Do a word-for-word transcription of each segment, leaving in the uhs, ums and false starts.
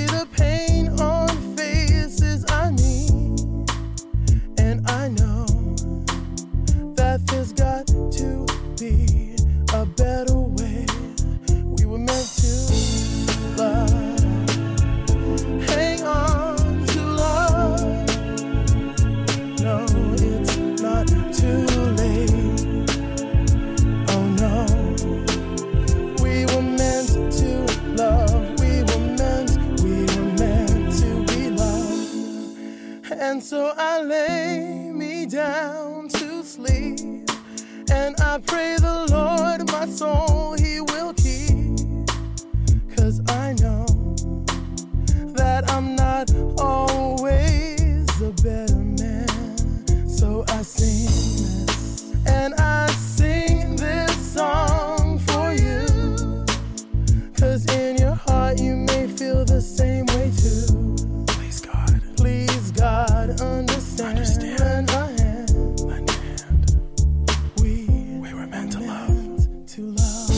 the pain on faces I need. And I know that there's got to be a better way. We were meant to love. Hang on to love. No, it's not too late. Oh no. We were meant to love. We were meant, we were meant to be loved. And so I lay me down to sleep. And I pray the Lord my soul he will keep. 'Cause I know that I'm not always a better man. So I sing this, and I sing this song for you. 'Cause in your heart you may feel the same way too. Please God, Please God, understand. Understand. Lend a hand. lend your hand. We, We were meant to are love. meant to love.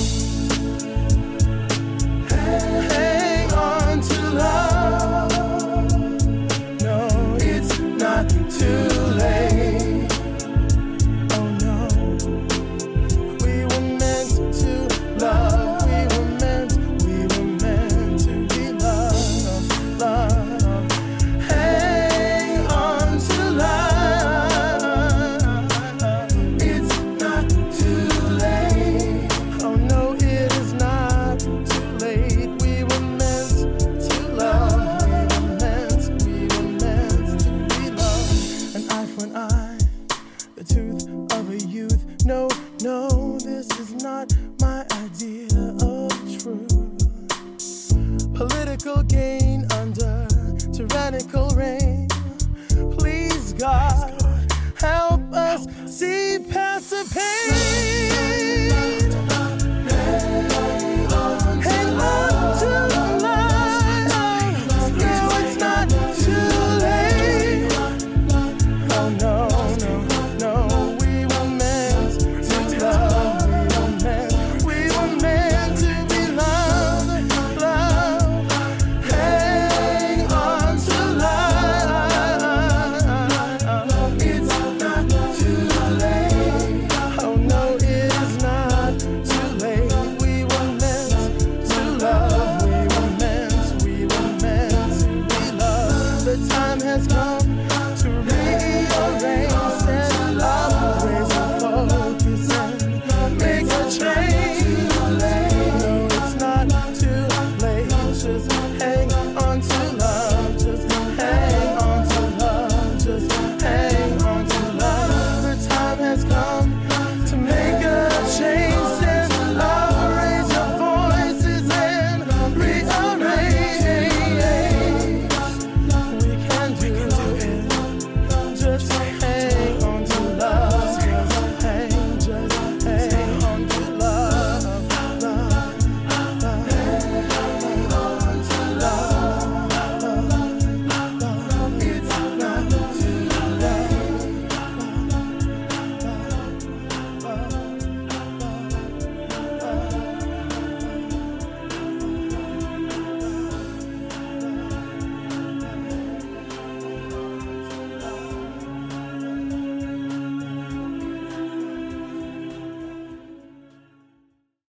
Hang on to love. No, it's not too late. Oh no. We were meant to love. We were meant, we were meant to be loved. Love. Hang on to love. It's not too late. Oh no, it is not too late. We were meant to love. We were meant, we were meant to be loved. An eye for an eye, the tooth of a youth. No, no, this is not my idea of truth. Political gain under tyrannical reign. Please God, help us see past the pain.